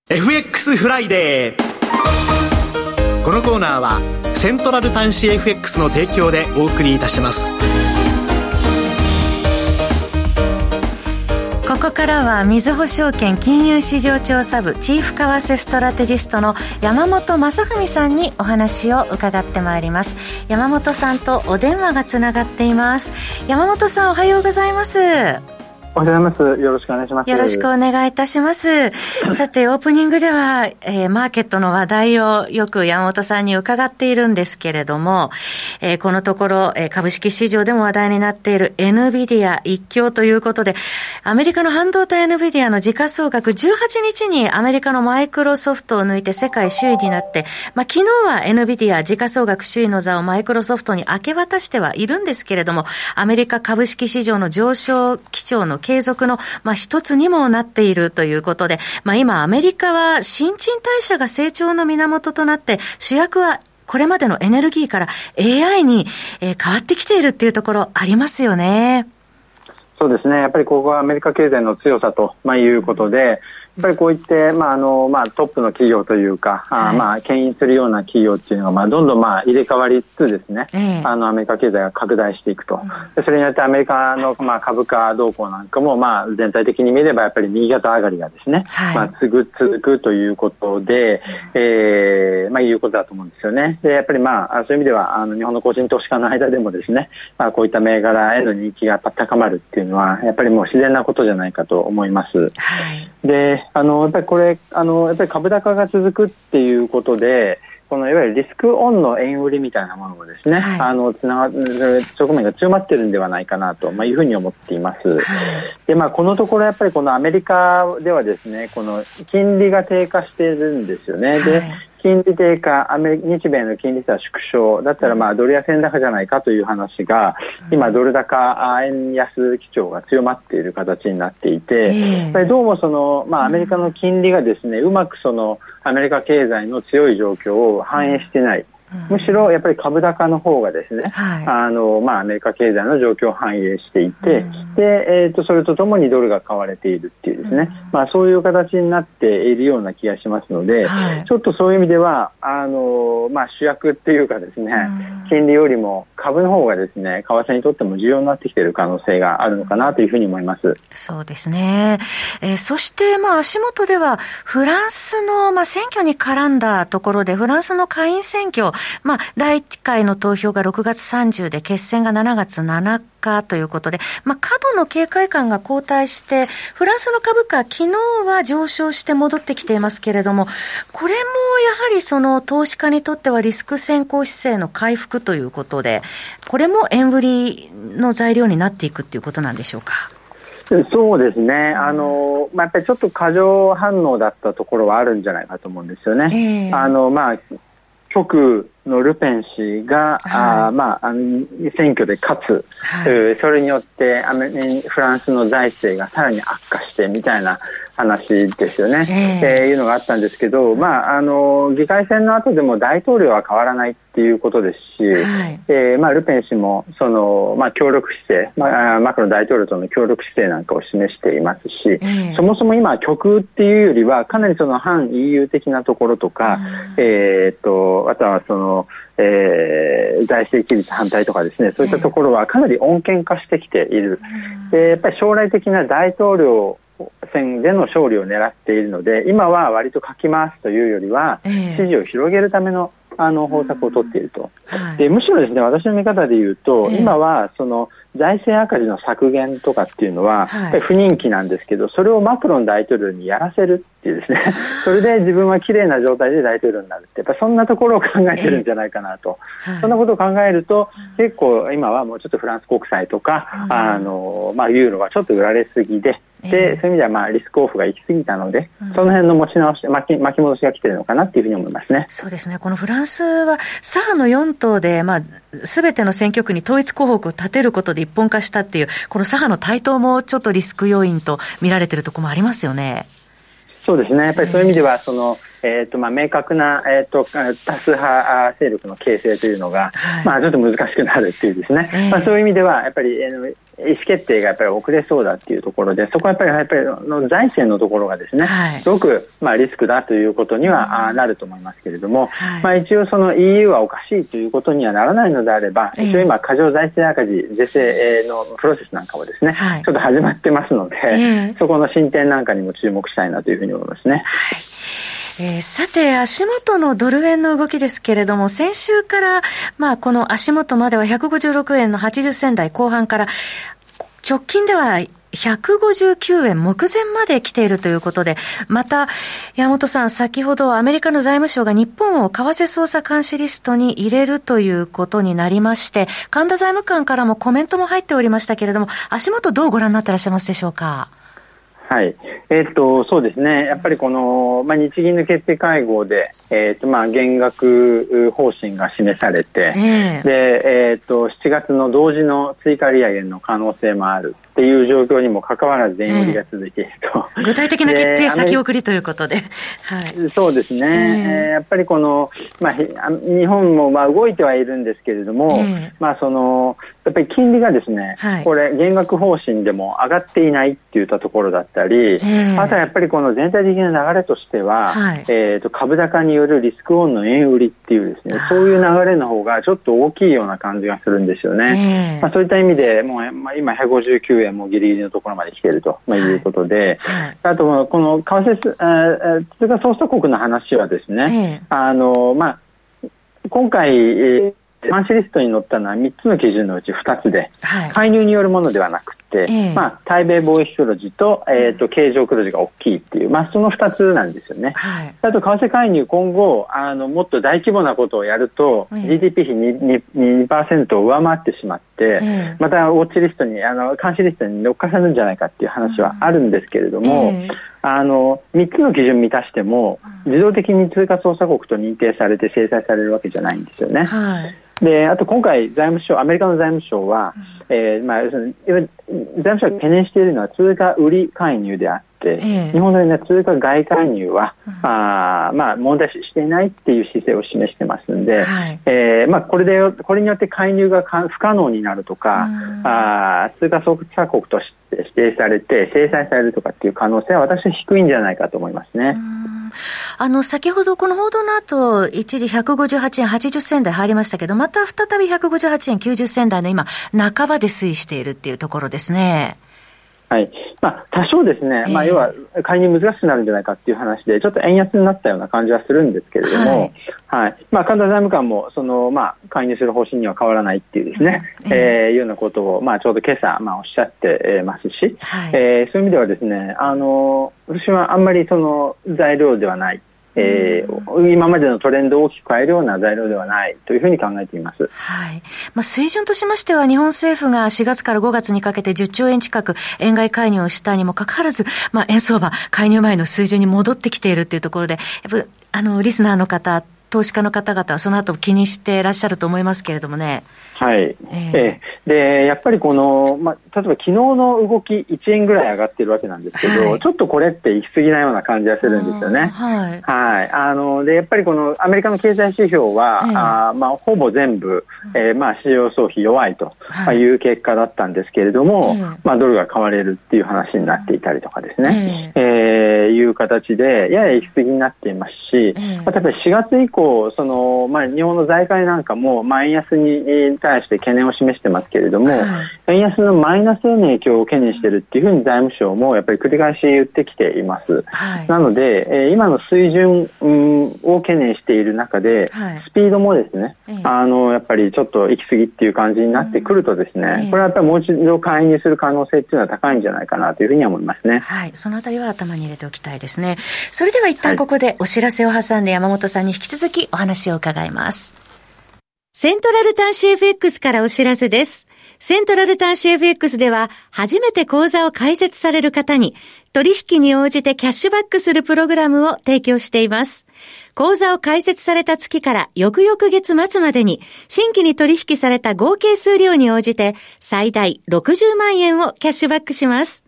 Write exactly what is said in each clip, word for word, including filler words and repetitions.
エフエックス フライデー。このコーナーはセントラル端子 エフエックス の提供でお送りいたします。 ここからはみずほ証券金融市場調査部チーフ為替ストラテジストの山本正文さんにお話を伺ってまいります。山本さんとお電話がつながっています。山本さん、おはようございます。 おはようございます。よろしくお願いします。 よろしくお願いいたします。さて、オープニングでは、えー、マーケットの話題をよく山本さんに伺っているんですけれども、えー、このところ、えー、株式市場でも話題になっている エヌビディア 一強ということで、アメリカの半導体 エヌビディア の時価総額じゅうはちにちにアメリカのマイクロソフトを抜いて世界首位になって、まあ、昨日は エヌビディア 時価総額首位の座をマイクロソフトに明け渡してはいるんですけれども、アメリカ株式市場の上昇基調の継続のまあ、一つにもなっているということで、まあ、今アメリカは新陳代謝が成長の源となって、主役はこれまでのエネルギーから エーアイ に、えー、変わってきているっていうところありますよね。 そうですね。やっぱりここはアメリカ経済の強さと、まあ、いうことで、やっぱりこういって、まああのまあ、トップの企業というか、はい、あまあ牽引するような企業っていうのが、まあ、どんどんまあ入れ替わりつつですね、えー、あのアメリカ経済が拡大していくと、でそれによってアメリカのまあ株価動向なんかも、まあ、全体的に見ればやっぱり右肩上がりがですね、はい、まあ、続く続くということで、えー、まあいうことだと思うんですよね。でやっぱりまあそういう意味ではあの日本の個人投資家の間でもですね、まあ、こういった銘柄への人気が高まるっていうのはやっぱりもう自然なことじゃないかと思います。はい、であのやっぱりこれあのやっぱり株高が続くっていうことで、このいわゆるリスクオンの円売りみたいなものもですね、はい、あのつなが側面が強まってるんではないかなと、まあ、いうふうに思っています。はい、でまあこのところやっぱりこのアメリカではですね、この金利が低下しているんですよね。はい、で金利低下、アメ日米の金利差縮小だったら、まあドル安円高じゃないかという話が、今ドル高円安基調が強まっている形になっていて、やっぱりどうもその、まあアメリカの金利がですね、うまくそのアメリカ経済の強い状況を反映していない。むしろやっぱり株高の方がですね、はい、あのまあ、アメリカ経済の状況を反映していて、うん、で、えーと、それとともにドルが買われているっていうですね、うん、まあ、そういう形になっているような気がしますので、はい、ちょっとそういう意味ではあの、まあ、主役っていうかですね、うん、金利よりも株の方がですね、為替にとっても重要になってきている可能性があるのかなというふうに思います。 そうですね。えー、そして、まあ、足元ではフランスの、まあ、選挙に絡んだところで、フランスの下院選挙、まあ、だいいっかいの投票がろくがつさんじゅうで、決選がしちがつなのかということで、まあ、過度の警戒感が後退して、フランスの株価、昨日は上昇して戻ってきていますけれども、これもやはりその投資家にとってはリスク先行姿勢の回復ということで、これも円売りの材料になっていくっていうことなんでしょうか。 そうですね。あの、まあ、やっぱりちょっと過剰反応だったところはあるんじゃないかと思うんですよね。えー、あの、まあ、極のルペン氏が、はい、あまあ、あの選挙で勝つ、はい、それによってアメフランスの財政がさらに悪化してみたいな話ですよね、えーえー、いうのがあったんですけど、まあ、あの議会選の後でも大統領は変わらないっていうことですし、はい、えーまあ、ルペン氏もその、まあ、協力姿勢、まあ、マクロン大統領との協力姿勢なんかを示していますし、えー、そもそも今極っていうよりはかなりその反 イーユー 的なところとか、うん、えー、とあとはそのえー、財政規律反対とかですね、そういったところはかなり穏健化してきている、えー、でやっぱり将来的な大統領選での勝利を狙っているので、今は割とかき回すというよりは支持を広げるためのあの方策を取っていると、はい、でむしろですね、私の見方で言うと、えー、今はその財政赤字の削減とかっていうのは、はい、不人気なんですけど、それをマクロン大統領にやらせるっていうですねそれで自分は綺麗な状態で大統領になるって、やっぱそんなところを考えてるんじゃないかなと、えーはい、そんなことを考えると結構今はもうちょっとフランス国債とか、うん、あのまあ、ユーロがちょっと売られすぎで、でそういう意味ではまあリスクオフが行き過ぎたので、うん、その辺の持ち直し巻き、巻き戻しが来ているのかなっていうふうに思いますね。 そうですね。このフランスは左派のよん党で、まあ、全ての選挙区に統一候補を立てることで一本化したっていう、この左派の台頭もちょっとリスク要因と見られているところもありますよね。 そうですね。やっぱりそういう意味ではその、えーとまあ、明確な、えーと、多数派勢力の形成というのが、はい、まあ、ちょっと難しくなるっていうですね、えーまあ、そういう意味ではやっぱり、えー意思決定がやっぱり遅れそうだっていうところで、そこはやっぱりやっぱりの財政のところがですね、はい、すごくまあリスクだということにはなると思いますけれども、はい、まあ一応その イーユー はおかしいということにはならないのであれば、えー、一応今過剰財政赤字是正のプロセスなんかもですね、はい、ちょっと始まってますので、えー、そこの進展なんかにも注目したいなというふうに思いますね。 はい。えー、さて足元のドル円の動きですけれども、先週からまあこの足元まではひゃくごじゅうろくえんのはちじゅっ銭台後半から直近ではひゃくごじゅうきゅうえん目前まで来ているということで、また山本さん、先ほどアメリカの財務省が日本を為替操作監視リストに入れるということになりまして、神田財務官からもコメントも入っておりましたけれども、足元どうご覧になっていらっしゃいますでしょうか。 はい、えー、っとそうですね、やっぱりこの、まあ、日銀の決定会合で、えー、っとまあ減額方針が示されて、えーでえー、っとしちがつの同時の追加利上げの可能性もあるっていう状況にもかかわらず円売りが続いていると、 えー、具体的な決定先送りということで、はい、 そうですね、えー、やっぱりこの、まあ、日本もまあ動いてはいるんですけれども、えーまあ、そのやっぱり金利がですね、はい、これ減額方針でも上がっていないっていったところだったり、えー、あとはやっぱりこの全体的な流れとしては、はい、えー、と株高によるリスクオンの円売りっていうですね、そういう流れの方がちょっと大きいような感じがするんですよね。えーまあ、そういった意味でもう、まあ、今ひゃくごじゅうきゅうえんもギリギリのところまで来ていると、まあ、いうことで、はい、あとこの為替通貨操作国の話はですね、えー、あのまあ今回、えー監視リストに載ったのはみっつの基準のうちふたつで、はい、介入によるものではなくて、えーまあ、対米貿易黒字と、えーと、経常黒字が大きいっていう、まあ、そのふたつなんですよね。はい、あと為替介入今後あのもっと大規模なことをやると、えー、ジーディーピー 比 にパーセント を上回ってしまって、えー、またウォッチリストにあの監視リストに乗っかせるんじゃないかっていう話はあるんですけれども、えーあのみっつの基準満たしても自動的に通貨操作国と認定されて制裁されるわけじゃないんですよね。はいであと今回財務省アメリカの財務省は、うんえーまあ、要するに財務省が懸念しているのは通貨売り介入であって、えー、日本のような通貨買い介入は、うんあまあ、問題視していないっていう姿勢を示してますんで、はいえーまあ、これでこれによって介入が不可能になるとか、うん、あ通貨操作国として指定されて制裁されるとかっていう可能性は私は低いんじゃないかと思いますね。 うんあの先ほどこの報道の後一時ひゃくごじゅうはちえんはちじゅっ銭台入りましたけど、また再びひゃくごじゅうはちえんきゅうじゅっ銭台の今半ばで推移しているっていうところですね。 はいまあ、多少ですね、えーまあ、要は介入難しくなるんじゃないかっていう話でちょっと円安になったような感じはするんですけれども、はいはいまあ、神田財務官もその、まあ、介入する方針には変わらないっていうですね、えーえー、いうようなことを、まあ、ちょうど今朝、まあ、おっしゃってますし、はいえー、そういう意味ではですねあの私はあんまりその材料ではないえー、今までのトレンドを大きく変えるような材料ではないというふうに考えています。 はいまあ、水準としましては日本政府がしがつからごがつにかけてじゅっちょうえん近く円買い介入をしたにもかかわらず、まあ、円相場介入前の水準に戻ってきているというところでやっぱあのリスナーの方投資家の方々はその後気にしていらっしゃると思いますけれどもね。 はい、えーえー、でやっぱりこの、まあ、例えば昨日の動きいちえんぐらい上がってるわけなんですけど、はい、ちょっとこれって行き過ぎなような感じがするんですよね。はいはい、あのでやっぱりこのアメリカの経済指標は、えーあまあ、ほぼ全部、えーまあ、市場予想比弱いという結果だったんですけれども、はいまあ、ドルが買われるっていう話になっていたりとかですね、えーえー、いう形でやや行き過ぎになっていますし、えー、またやっぱりしがつ以降その、まあ、日本の財界なんかも、まあ、円安に対して懸念を示してますけれども、はい、円安のマイナスへの影響を懸念しているっていうふうに財務省もやっぱり繰り返し言ってきています、はい、なので、えー、今の水準、うん、を懸念している中で、はい、スピードもですね、えー、あのやっぱりちょっと行き過ぎっていう感じになってくるとですね、うん、これはやっぱりもう一度介入する可能性っていうのは高いんじゃないかなというふうには思いますね。 はい、そのあたりは頭に入れておきたいですね。それでは一旦ここでお知らせを挟んで山本さんに引き続きお話を伺います。セントラル端子 エフエックス からお知らせです。セントラル端子 エフエックス では初めて口座を開設される方に取引に応じてキャッシュバックするプログラムを提供しています。口座を開設された月から翌々月末までに新規に取引された合計数量に応じて最大ろくじゅうまんえんをキャッシュバックします。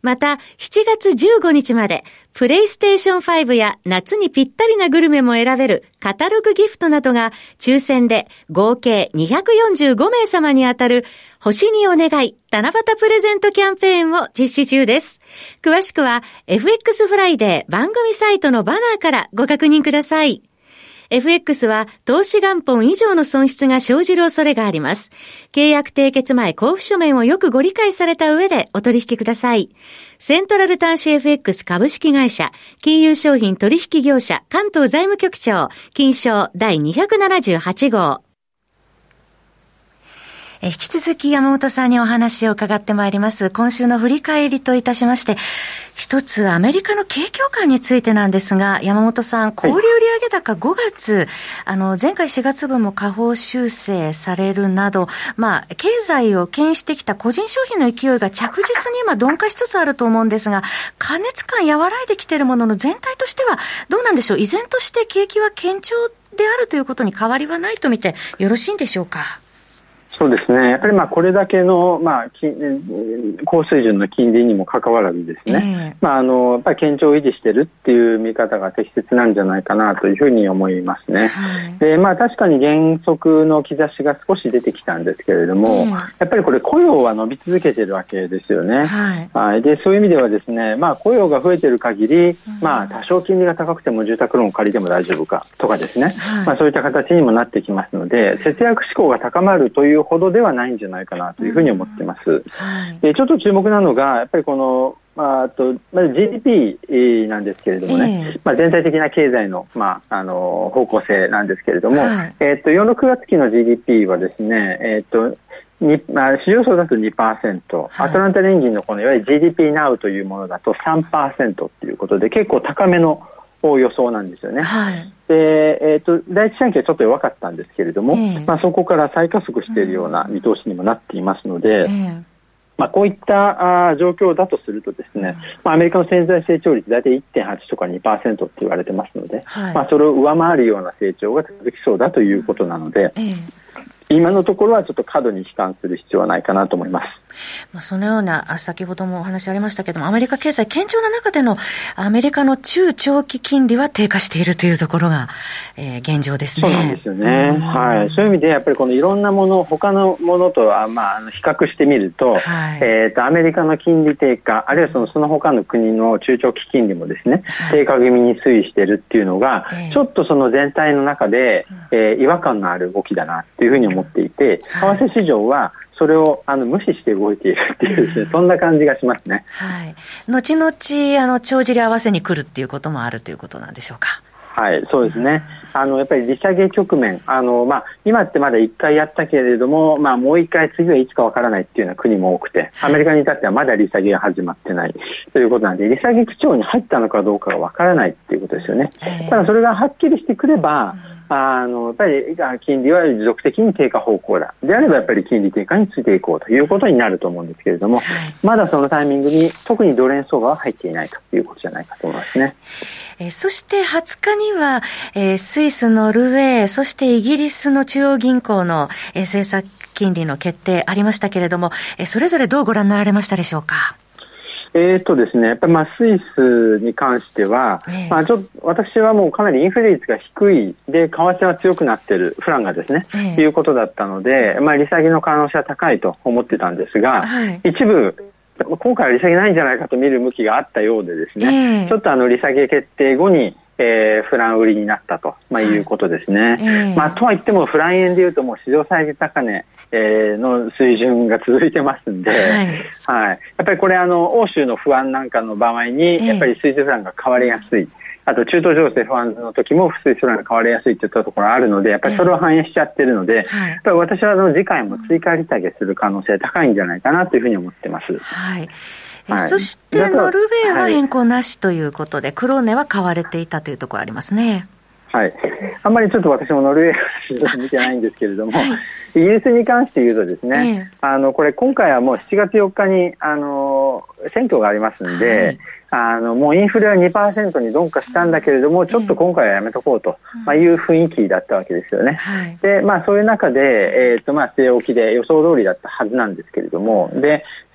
また、しちがつじゅうごにちまで、プレイステーションファイブや夏にぴったりなグルメも選べるカタログギフトなどが抽選で合計にひゃくよんじゅうごめいさまに当たる星にお願い七夕プレゼントキャンペーンを実施中です。詳しくは エフエックス フライデー番組サイトのバナーからご確認ください。エフエックス は投資元本以上の損失が生じる恐れがあります。契約締結前交付書面をよくご理解された上でお取引ください。セントラル端子 エフエックス 株式会社、金融商品取引業者関東財務局長、金商第にひゃくななじゅうはち号。え引き続き山本さんにお話を伺ってまいります。今週の振り返りといたしまして、一つアメリカの景況感についてなんですが、山本さん、小売売上高ごがつ、はい、あの前回しがつぶんも下方修正されるなど、まあ経済を牽引してきた個人消費の勢いが着実に今鈍化しつつあると思うんですが、過熱感和らいできているものの全体としてはどうなんでしょう。依然として景気は堅調であるということに変わりはないと見てよろしいんでしょうか。 そうですね。やっぱりまあこれだけのまあ高水準の金利にもかかわらずですね、えー、まああのやっぱり堅調を維持しているっていう見方が適切なんじゃないかなというふうに思いますね。はい、でまあ確かに減速の兆しが少し出てきたんですけれども、えー、やっぱりこれ雇用は伸び続けているわけですよね。はい。はい、でそういう意味ではですね、まあ雇用が増えている限り、うん、まあ多少金利が高くても住宅ローンを借りても大丈夫かとかですね、はい、まあそういった形にもなってきますので、節約志向が高まるというほどではないんじゃないかなというふうに思ってます。うん、はい、でちょっと注目なのがやっぱりこの、まあ、あとまず ジーディーピー なんですけれどもね、えーまあ、全体的な経済の、まあ、あの方向性なんですけれども、はい、えー、とよん、ろくがつ期の ジーディーピー はですね、えーとにまあ、市場総だと にパーセント、はい、アトランタ連銀のこのいわゆる ジーディーピー ナウ というものだと さんパーセント ということで結構高めの予想なんですよね。はい、でえー、と第一四半期はちょっと弱かったんですけれども、えーまあ、そこから再加速しているような見通しにもなっていますので、えーまあ、こういったあ状況だとするとですね、まあ、アメリカの潜在成長率大体 いってんはち とか にパーセント って言われてますので、はい、まあ、それを上回るような成長が続きそうだということなので、えー今のところはちょっと過度に悲観する必要はないかなと思います。 まあ、そのような先ほどもお話ありましたけども、アメリカ経済堅調な中でのアメリカの中長期金利は低下しているというところが、えー、現状ですね。 そうなんですよね、はい、そういう意味でやっぱりこのいろんなもの他のものとは、まあ、比較してみると、はい、えー、とアメリカの金利低下あるいはその、その他の国の中長期金利もですね、はい、低下気味に推移しているっていうのが、えー、ちょっとその全体の中で、えー、違和感のある動きだなっていうふうに思っていて、為替市場はそれをあの無視して動いているっていうですね、そんな感じがしますね。 はい。後々あの帳尻合わせに来るっていうこともあるということなんでしょうか。 はい、そうですね。あのやっぱり利下げ局面、あのまあ今ってまだいっかいやったけれども、まあもういっかい次はいつかわからないっていうような国も多くて、アメリカに至ってはまだ利下げが始まってないということなんで、利下げ基調に入ったのかどうかがわからないっていうことですよね。ただそれがはっきりしてくれば、あのやっぱり金利は持続的に低下方向だであればやっぱり金利低下についていこうということになると思うんですけれども、はい、まだそのタイミングに特にドル円相場は入っていないということじゃないかと思いますね。 えー、そしてはつかには、えー、スイス、ノルウェー、そしてイギリスの中央銀行の、えー、政策金利の決定ありましたけれども、えー、それぞれどうご覧になられましたでしょうか。 えーとですね、やっぱりまあスイスに関しては、えーまあ、ちょっと私はもうかなりインフレ率が低いで為替は強くなっているフランがですね、えー、いうことだったので、まあ、利下げの可能性は高いと思ってたんですが、はい、一部今回は利下げないんじゃないかと見る向きがあったようでですね、えー、ちょっとあの利下げ決定後にえー、フラン売りになったと、まあ、いうことですね。えーまあ、とは言ってもフラン円でいうともう史上最高値、えー、の水準が続いてますんで、はいはい、やっぱりこれあの欧州の不安なんかの場合にやっぱりスイスフランが買われやすい、えー、あと中東情勢不安の時もスイスフランが買われやすいといったところがあるのでやっぱりそれを反映しちゃってるので、えーはい、やっぱり私はあの次回も追加利下げする可能性高いんじゃないかなというふうに思ってます。 はいはい、そしてノルウェーは変更なしということで、はい、クローネは買われていたというところありますね。 はい、あんまりちょっと私もノルウェー見てないんですけれども、はい、イギリスに関して言うとですね、えー、あのこれ今回はもうしちがつよっかにあの選挙がありますんで、はい、あのもうインフレは にパーセント に鈍化したんだけれどもちょっと今回はやめとこうと、えーまあ、いう雰囲気だったわけですよね。はい、でまあ、そういう中で、えーとまあ、据え置きで予想通りだったはずなんですけれども、で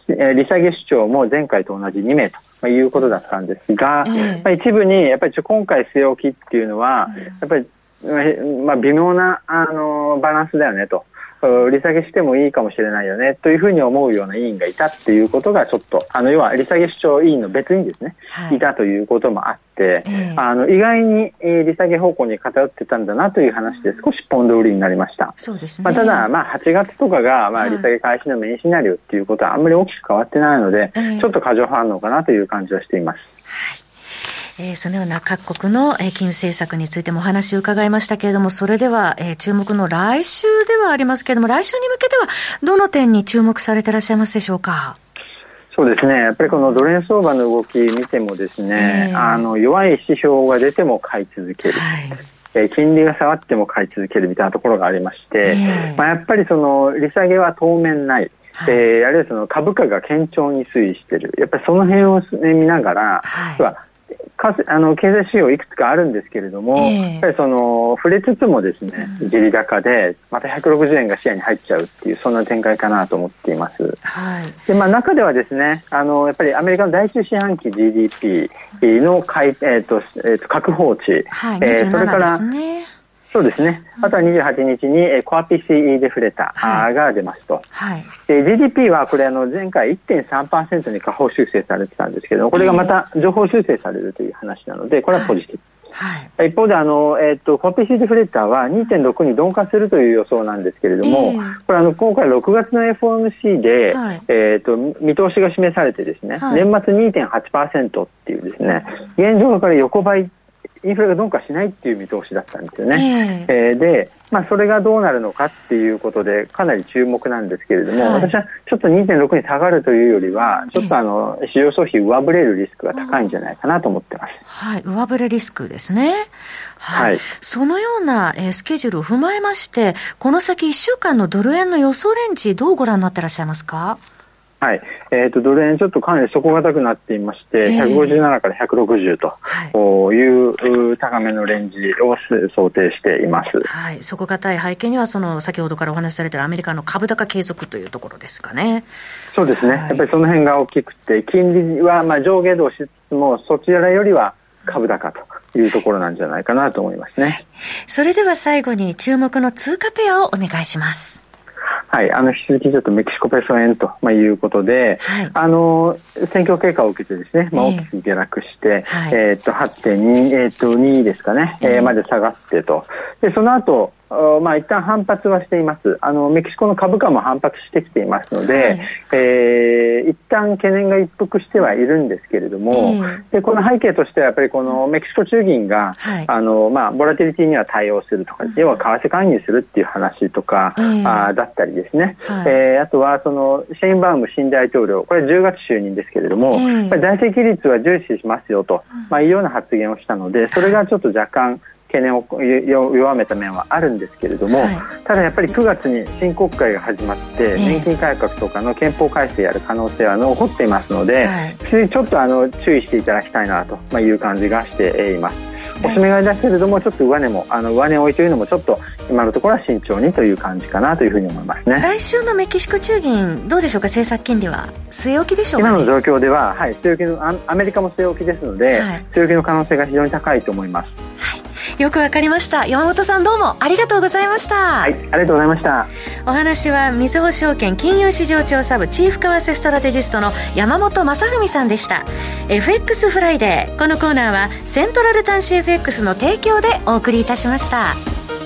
利下げ主張も前回と同じにめいということだったんですが、えーまあ、一部にやっぱり今回据え置きっていうのは、うん、やっぱり、まあ、微妙なあのバランスだよねと。利下げしてもいいかもしれないよねというふうに思うような委員がいたっていうことがちょっとあの要は利下げ主張委員の別にですね、はい、いたということもあって、えー、あの意外に利下げ方向に偏ってたんだなという話で少しポンド売りになりました。 そうですね。 まあ、ただまあはちがつとかがまあ利下げ開始のメインシナリオっていうことはあんまり大きく変わってないので、えー、ちょっと過剰反応かなという感じはしています。 はい、えー、そのような各国の、えー、金融政策についてもお話を伺いましたけれども、それでは、えー、注目の来週ではありますけれども、来週に向けてはどの点に注目されていらっしゃいますでしょうか。 そうですね、やっぱりこのドル円相場の動き見てもですね、えー、あの弱い指標が出ても買い続ける、はいえー、金利が下がっても買い続けるみたいなところがありまして、えーまあ、やっぱりその利下げは当面ない、はいえー、あるいはその株価が堅調に推移している、やっぱりその辺を、ね、見ながら、はいかあの経済指標いくつかあるんですけれども、えー、やっぱりその触れつつもですね、うん、下利高でまたひゃくろくじゅうえんが視野に入っちゃうっていうそんな展開かなと思っています。はい、でまあ、中ではですねあのやっぱりアメリカの第一四半期 ジーディーピー のかい、えーとえーと、確保値、 はいえー、それからそうですね。あとはにじゅうはちにちにコア ピーシーイー デフレーターが出ますと。はい、で ジーディーピー はこれあの前回 いってんさんパーセント に下方修正されてたんですけど、これがまた上方修正されるという話なので、これはポジティブ。はいはい、一方であの、えー、とコア ピーシーイー デフレーターは にてんろく に鈍化するという予想なんですけれども、えー、これあの今回ろくがつの エフオーエムシー で、はいえー、と見通しが示されてですね、はい、年末 にてんはちパーセント っていうですね、現状から横ばいインフレが鈍化しないっていう見通しだったんですよね、えーえー、で、まあ、それがどうなるのかっていうことでかなり注目なんですけれども、はい、私はちょっと にてんろく に下がるというよりはちょっとあの市場消費上振れるリスクが高いんじゃないかなと思ってます。 はい、上振れリスクですね。はい、はい、そのような、えー、スケジュールを踏まえましてこの先いっしゅうかんのドル円の予想レンジどうご覧になってらっしゃいますか。 はい、えーと、ドル円ちょっとかなり底堅くなっていまして、えー、ひゃくごじゅうななからひゃくろくじゅうという高めのレンジを想定しています。 はい、底堅い背景にはその先ほどからお話しされているアメリカの株高継続というところですかね。 そうですね、はい、やっぱりその辺が大きくて金利はまあ上下動しつつもそちらよりは株高というところなんじゃないかなと思いますね。はい、 それでは最後に注目の通貨ペアをお願いします。 はい、あの引き続きちょっとメキシコペソ円と、まあ、いうことで、はい、あの選挙結果を受けてですね、まあ、大きく下落して、えーはいえー、と はちてんに、えー、とにですかね、えー、まで下がってとでその後まあ、一旦反発はしています。あのメキシコの株価も反発してきていますので、はいえー、一旦懸念が一服してはいるんですけれども、えー、でこの背景としてはやっぱりこのメキシコ中銀が、はいあのまあ、ボラティリティには対応するとか、要は為替介入するっていう話とか、えー、あだったりですね、はいえー、あとはそのシェインバウム新大統領、これじゅうがつ就任ですけれども、えー、やっぱり財政規律は重視しますよと、まあ、いうような発言をしたので、それがちょっと若干懸念を弱めた面はあるんですけれども、はい、ただやっぱりくがつに新国会が始まって年金改革とかの憲法改正やる可能性は残っていますので、はい、ちょっとあの注意していただきたいなという感じがしています。おしめ買いですけれどもちょっと上値もあの上値を置いというのもちょっと今のところは慎重にという感じかなというふうに思いますね。 来週のメキシコ中銀どうでしょうか。政策金利は据え置きでしょうか、ね、 今の状況では、はい、据え置きの ア, アメリカも据え置きですので、はい、据え置きの可能性が非常に高いと思います。 はい、よくわかりました。山本さんどうもありがとうございました。 はい、ありがとうございました。 お話はみずほ証券金融市場調査部チーフ為替ストラテジストの山本正文さんでした。 エフエックス フライデー、このコーナーはセントラル端子 エフエックス の提供でお送りいたしました。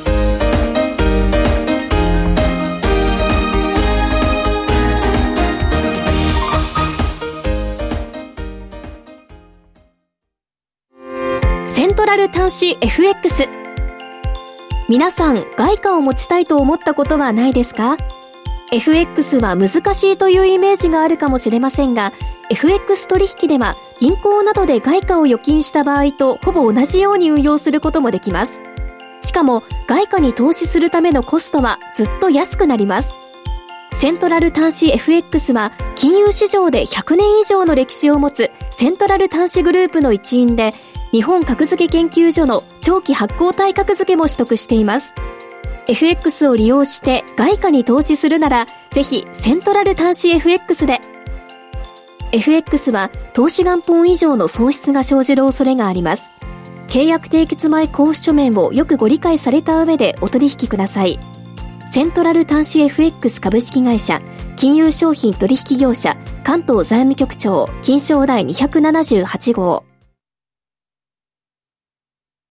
セントラル端子 エフエックス。 皆さん外貨を持ちたいと思ったことはないですか？ エフエックス は難しいというイメージがあるかもしれませんが、 エフエックス 取引では銀行などで外貨を預金した場合とほぼ同じように運用することもできます。しかも外貨に投資するためのコストはずっと安くなります。セントラル端子 エフエックス は金融市場でひゃくねん以上の歴史を持つセントラル端子グループの一員で、日本格付け研究所の長期発行体格付けも取得しています。 エフエックス を利用して外貨に投資するならぜひセントラル端子 エフエックス で。 エフエックス は投資元本以上の損失が生じる恐れがあります。契約締結前交付書面をよくご理解された上でお取引ください。セントラル端子 エフエックス 株式会社、金融商品取引業者、関東財務局長、金商第にひゃくななじゅうはち号。